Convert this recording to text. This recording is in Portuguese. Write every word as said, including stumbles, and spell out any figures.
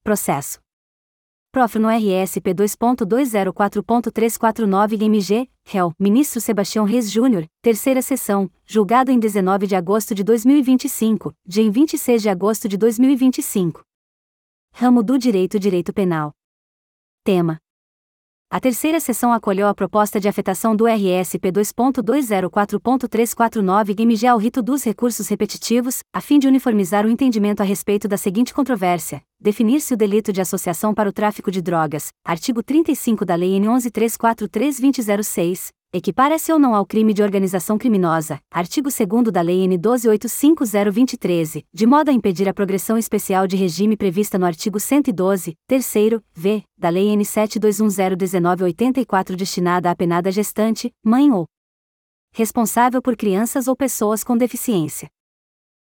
Processo. Prof no R S P dois ponto dois zero quatro ponto trezentos e quarenta e nove M G, réu, Ministro Sebastião Reis Júnior, terceira sessão, julgado em dezenove de agosto de dois mil e vinte e cinco, dia em vinte e seis de agosto de dois mil e vinte e cinco. Ramo do Direito Direito Penal. Tema. A terceira sessão acolheu a proposta de afetação do R S P dois ponto dois zero quatro ponto trezentos e quarenta e nove M G ao rito dos recursos repetitivos, a fim de uniformizar o entendimento a respeito da seguinte controvérsia: definir-se o delito de associação para o tráfico de drogas, artigo trinta e cinco da Lei N onze mil trezentos e quarenta e três vinte zero seis, equipara-se ou não ao crime de organização criminosa, artigo segundo da Lei N doze mil oitocentos e cinquenta vinte treze, de modo a impedir a progressão especial de regime prevista no artigo cento e doze, terceiro, v, da Lei N sete mil duzentos e dezenove oitenta e quatro destinada à penada gestante, mãe ou responsável por crianças ou pessoas com deficiência.